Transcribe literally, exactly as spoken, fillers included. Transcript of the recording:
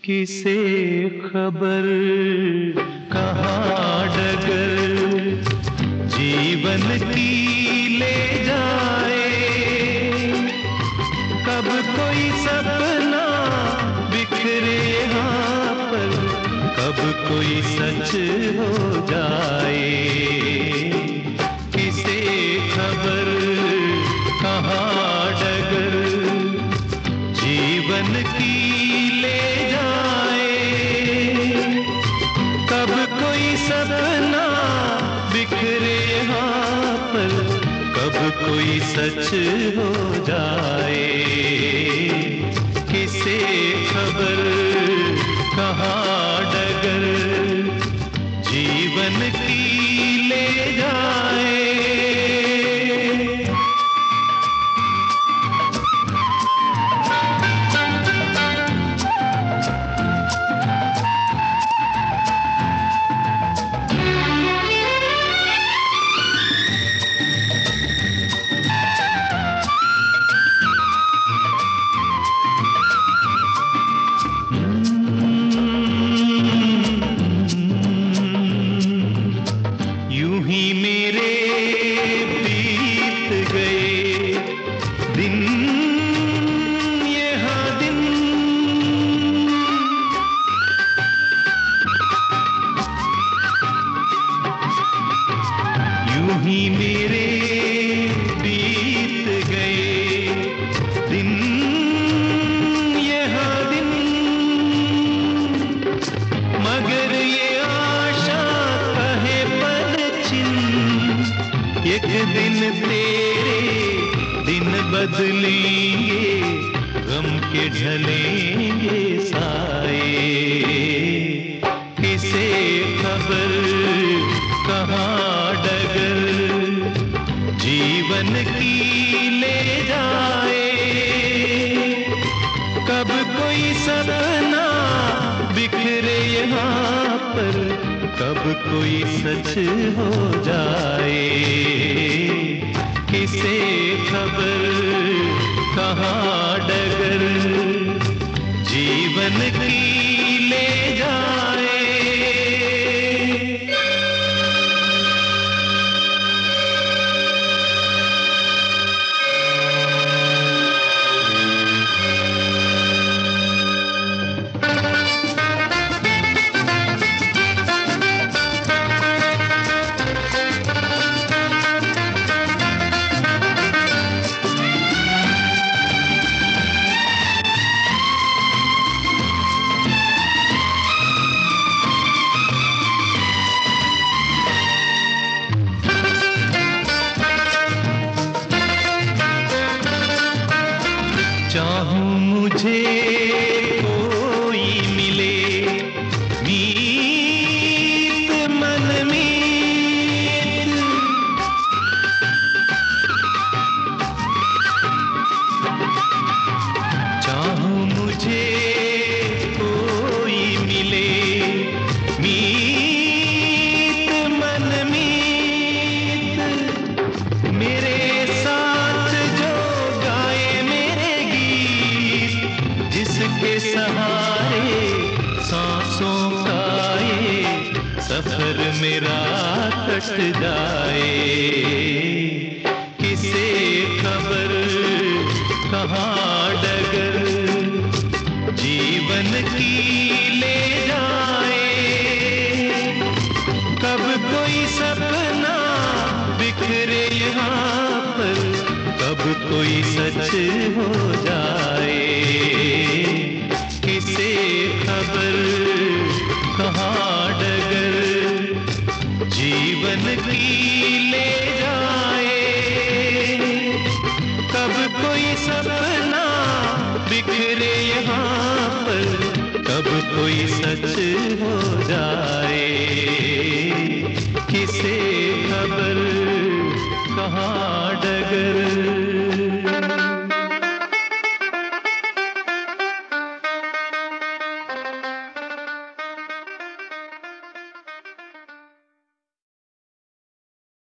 किसे खबर कहाँ डगर जीवन की ले जाए। कब कोई सपना बिखरे यहाँ पर, कब कोई सच हो जाए। किसे खबर कहाँ डगर जीवन की ले जाए। कब कोई सपना बिखरे यहाँ पर, कब कोई सच हो जाए। किसे खबर कहाँ डगर जीवन की ले जाए। ही मेरे बीत गए दिन, यहाँ दिन। मगर ये आशा कहे पलछिन, एक दिन तेरे दिन बदलेंगे, गम के ढलेंगे साए। किसे खबर कहाँ डगर जीवन की ले जाए। कब कोई सपना बिखरे यहाँ पर, कब कोई सच हो जाए। किसे खबर कहाँ डगर जीवन की ले जाए। चाहूं मुझे कोई मिले मीत मन मीत, चाहूं मुझे कोई मिले मीत मन मीत। मेरे जिसके सहारे सांसों का ये सफर मेरा कट जाए। किसे खबर कहाँ डगर जीवन की ले जाए। कब कोई सपना बिखरे यहाँ पर, कब कोई सच हो जाए। किसे खबर कहाँ डगर जीवन की ले जाए। कब कोई सपना बिखरे यहाँ